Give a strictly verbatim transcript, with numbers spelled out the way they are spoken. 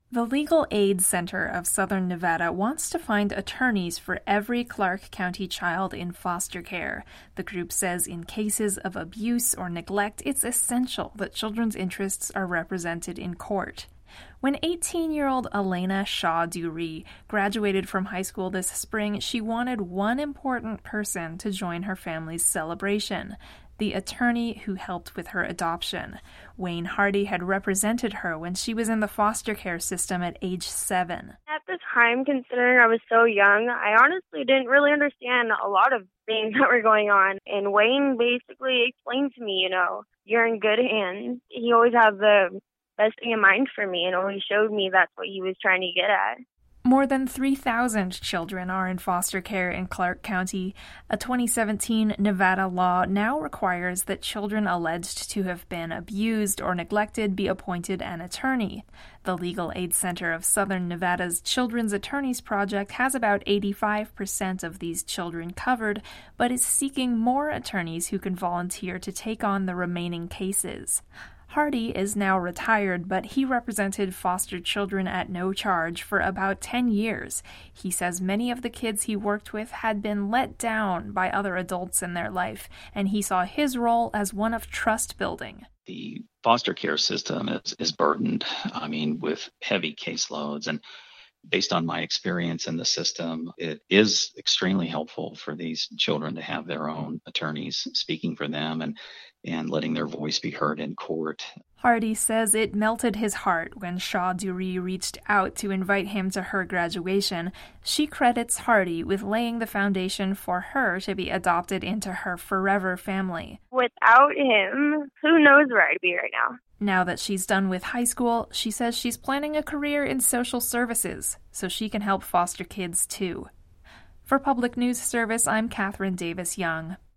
The Legal Aid Center of Southern Nevada wants to find attorneys for every Clark County child in foster care. The group says in cases of abuse or neglect, it's essential that children's interests are represented in court. When eighteen-year-old Elena Shaw-Dury graduated from high school this spring, she wanted one important person to join her family's celebration: the attorney who helped with her adoption. Wayne Hardy had represented her when she was in the foster care system at age seven. At the time, considering I was so young, I honestly didn't really understand a lot of things that were going on. And Wayne basically explained to me, you know, you're in good hands. He always had the best thing in mind for me and always showed me that's what he was trying to get at. More than three thousand children are in foster care in Clark County. A twenty seventeen Nevada law now requires that children alleged to have been abused or neglected be appointed an attorney. The Legal Aid Center of Southern Nevada's Children's Attorneys Project has about eighty-five percent of these children covered, but is seeking more attorneys who can volunteer to take on the remaining cases. Hardy is now retired, but he represented foster children at no charge for about ten years. He says many of the kids he worked with had been let down by other adults in their life, and he saw his role as one of trust building. The foster care system is, is burdened, I mean, with heavy caseloads, and based on my experience in the system, it is extremely helpful for these children to have their own attorneys speaking for them and, and letting their voice be heard in court. Hardy says it melted his heart when Shaw-Dury reached out to invite him to her graduation. She credits Hardy with laying the foundation for her to be adopted into her forever family. Without him, who knows where I'd be right now? Now that she's done with high school, she says she's planning a career in social services so she can help foster kids too. For Public News Service, I'm Catherine Davis Young.